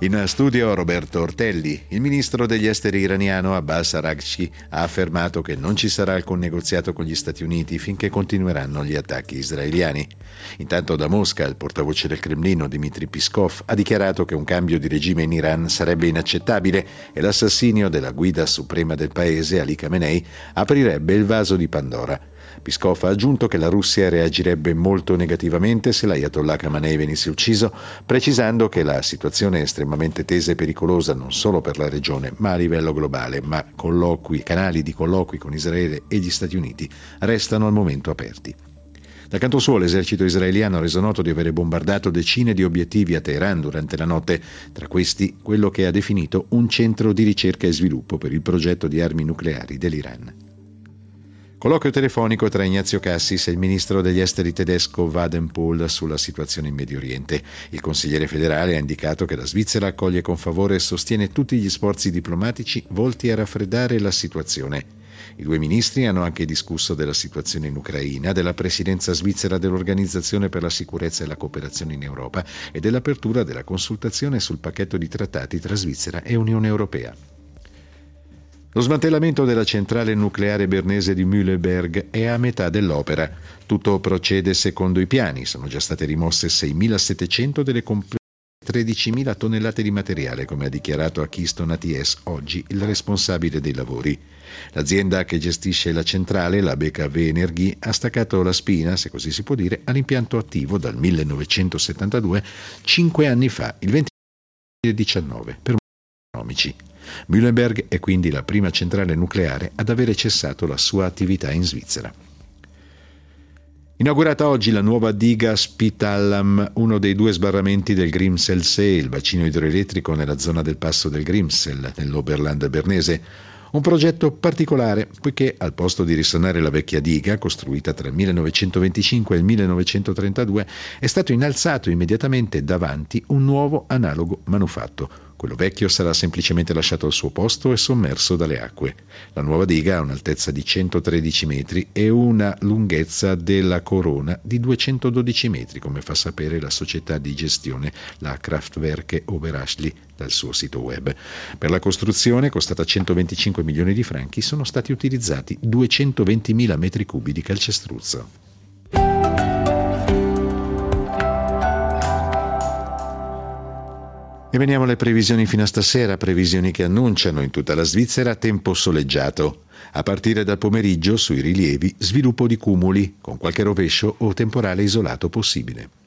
In studio Roberto Ortelli. Il ministro degli esteri iraniano Abbas Araghchi ha affermato che non ci sarà alcun negoziato con gli Stati Uniti finché continueranno gli attacchi israeliani. Intanto da Mosca il portavoce del Cremlino Dmitry Peskov ha dichiarato che un cambio di regime in Iran sarebbe inaccettabile e l'assassinio della guida suprema del paese, Ali Khamenei, aprirebbe il vaso di Pandora. Peskov ha aggiunto che la Russia reagirebbe molto negativamente se l'Ayatollah Khamenei venisse ucciso, precisando che la situazione è estremamente tesa e pericolosa non solo per la regione, ma a livello globale, ma canali di colloqui con Israele e gli Stati Uniti restano al momento aperti. Dal canto suo, l'esercito israeliano ha reso noto di avere bombardato decine di obiettivi a Teheran durante la notte, tra questi quello che ha definito un centro di ricerca e sviluppo per il progetto di armi nucleari dell'Iran. Colloquio telefonico tra Ignazio Cassis e il ministro degli esteri tedesco Wadenpohl sulla situazione in Medio Oriente. Il consigliere federale ha indicato che la Svizzera accoglie con favore e sostiene tutti gli sforzi diplomatici volti a raffreddare la situazione. I due ministri hanno anche discusso della situazione in Ucraina, della presidenza svizzera dell'Organizzazione per la sicurezza e la cooperazione in Europa e dell'apertura della consultazione sul pacchetto di trattati tra Svizzera e Unione Europea. Lo smantellamento della centrale nucleare bernese di Mühleberg è a metà dell'opera. Tutto procede secondo i piani. Sono già state rimosse 6.700 delle complesse 13.000 tonnellate di materiale, come ha dichiarato a Keystone ATS oggi il responsabile dei lavori. L'azienda che gestisce la centrale, la BKW Energie, ha staccato la spina, se così si può dire, all'impianto attivo dal 1972, 5 anni fa, il 2019, per motivi economici. Mühleberg è quindi la prima centrale nucleare ad avere cessato la sua attività in Svizzera. Inaugurata oggi la nuova diga Spitallamm, uno dei due sbarramenti del Grimselsee, il bacino idroelettrico nella zona del passo del Grimsel, nell'Oberland bernese. Un progetto particolare, poiché al posto di risanare la vecchia diga, costruita tra il 1925 e il 1932, è stato innalzato immediatamente davanti un nuovo analogo manufatto. Quello vecchio sarà semplicemente lasciato al suo posto e sommerso dalle acque. La nuova diga ha un'altezza di 113 metri e una lunghezza della corona di 212 metri, come fa sapere la società di gestione, la Kraftwerke Oberasli, dal suo sito web. Per la costruzione, costata 125 milioni di franchi, sono stati utilizzati 220.000 metri cubi di calcestruzzo. E veniamo alle previsioni fino a stasera, previsioni che annunciano in tutta la Svizzera tempo soleggiato. A partire dal pomeriggio sui rilievi sviluppo di cumuli, con qualche rovescio o temporale isolato possibile.